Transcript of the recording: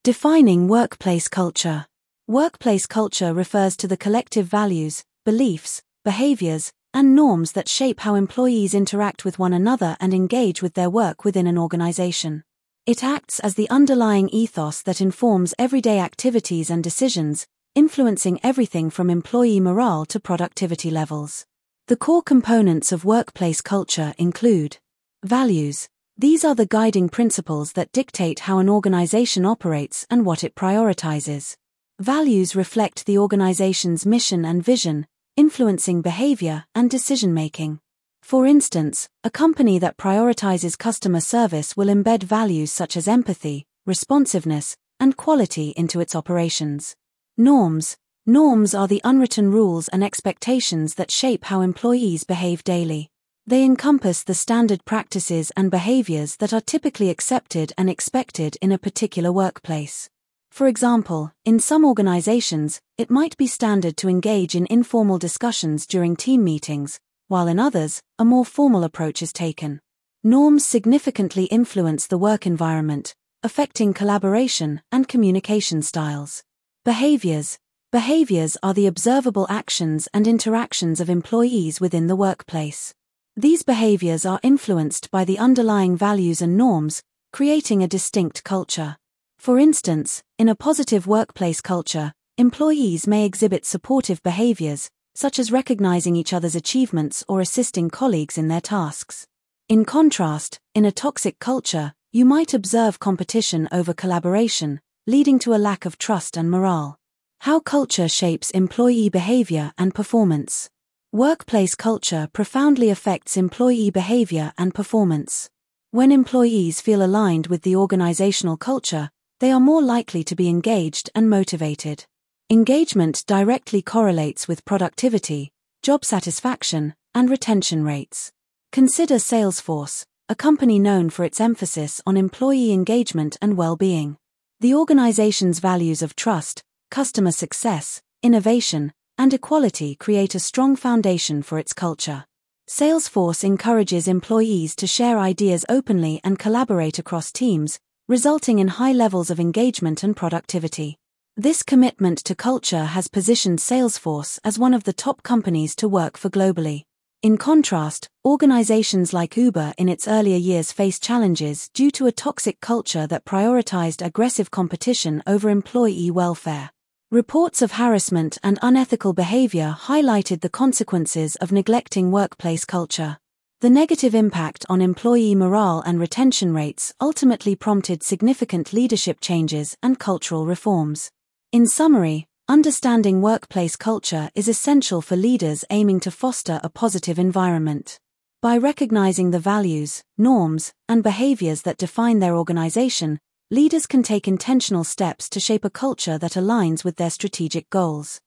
Defining workplace culture. Workplace culture refers to the collective values, beliefs, behaviors, and norms that shape how employees interact with one another and engage with their work within an organization. It acts as the underlying ethos that informs everyday activities and decisions, influencing everything from employee morale to productivity levels. The core components of workplace culture include values. These are the guiding principles that dictate how an organization operates and what it prioritizes. Values reflect the organization's mission and vision, influencing behavior and decision-making. For instance, a company that prioritizes customer service will embed values such as empathy, responsiveness, and quality into its operations. Norms. Norms are the unwritten rules and expectations that shape how employees behave daily. They encompass the standard practices and behaviors that are typically accepted and expected in a particular workplace. For example, in some organizations, it might be standard to engage in informal discussions during team meetings, while in others, a more formal approach is taken. Norms significantly influence the work environment, affecting collaboration and communication styles. Behaviors. Behaviors are the observable actions and interactions of employees within the workplace. These behaviors are influenced by the underlying values and norms, creating a distinct culture. For instance, in a positive workplace culture, employees may exhibit supportive behaviors, such as recognizing each other's achievements or assisting colleagues in their tasks. In contrast, in a toxic culture, you might observe competition over collaboration, leading to a lack of trust and morale. How culture shapes employee behavior and performance. Workplace culture profoundly affects employee behavior and performance. When employees feel aligned with the organizational culture, they are more likely to be engaged and motivated. Engagement directly correlates with productivity, job satisfaction, and retention rates. Consider Salesforce, a company known for its emphasis on employee engagement and well-being. The organization's values of trust, customer success, innovation, and equality create a strong foundation for its culture. Salesforce encourages employees to share ideas openly and collaborate across teams, resulting in high levels of engagement and productivity. This commitment to culture has positioned Salesforce as one of the top companies to work for globally. In contrast, organizations like Uber in its earlier years faced challenges due to a toxic culture that prioritized aggressive competition over employee welfare. Reports of harassment and unethical behavior highlighted the consequences of neglecting workplace culture. The negative impact on employee morale and retention rates ultimately prompted significant leadership changes and cultural reforms. In summary, understanding workplace culture is essential for leaders aiming to foster a positive environment. By recognizing the values, norms, and behaviors that define their organization, leaders can take intentional steps to shape a culture that aligns with their strategic goals.